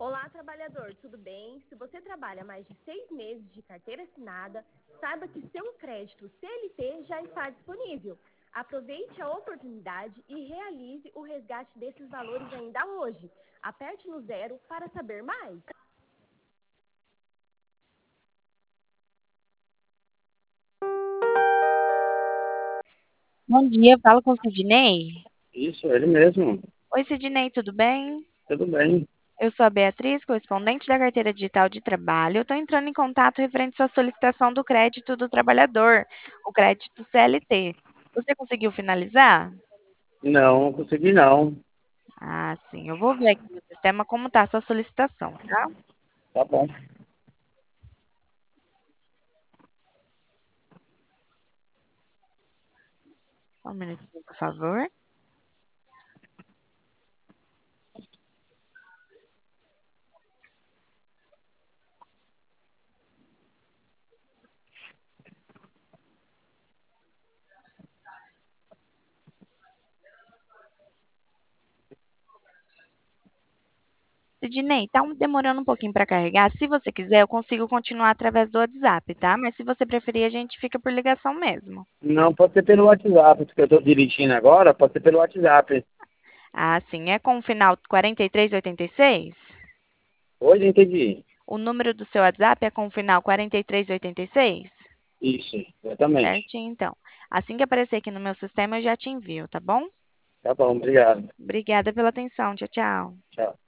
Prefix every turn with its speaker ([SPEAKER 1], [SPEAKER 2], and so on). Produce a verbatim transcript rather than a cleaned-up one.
[SPEAKER 1] Olá, trabalhador, tudo bem? Se você trabalha mais de seis meses de carteira assinada, saiba que seu crédito C L T já está disponível. Aproveite a oportunidade e realize o resgate desses valores ainda hoje. Aperte no zero para saber mais.
[SPEAKER 2] Bom dia, falo com o Sidney.
[SPEAKER 3] Isso, ele mesmo.
[SPEAKER 2] Oi, Sidney, tudo bem?
[SPEAKER 3] Tudo bem.
[SPEAKER 2] Eu sou a Beatriz, correspondente da Carteira Digital de Trabalho. Eu estou entrando em contato referente à sua solicitação do crédito do trabalhador, o crédito C L T. Você conseguiu finalizar?
[SPEAKER 3] Não, não consegui não.
[SPEAKER 2] Ah, sim. Eu vou ver aqui no sistema como está a sua solicitação, tá?
[SPEAKER 3] Tá bom.
[SPEAKER 2] Só um minutinho, por favor. Sidney, tá um- demorando um pouquinho para carregar. Se você quiser, eu consigo continuar através do WhatsApp, tá? Mas se você preferir, a gente fica por ligação mesmo.
[SPEAKER 3] Não, pode ser pelo WhatsApp, porque eu estou dirigindo agora, pode ser pelo WhatsApp.
[SPEAKER 2] Ah, sim. É com o final quarenta e três oitenta e seis?
[SPEAKER 3] Hoje entendi.
[SPEAKER 2] O número do seu WhatsApp é com o final quarenta e três oitenta e seis?
[SPEAKER 3] Isso, exatamente.
[SPEAKER 2] Certinho, então. Assim que aparecer aqui no meu sistema, eu já te envio, tá bom?
[SPEAKER 3] Tá bom, obrigado.
[SPEAKER 2] Obrigada pela atenção. Tchau, tchau.
[SPEAKER 3] Tchau.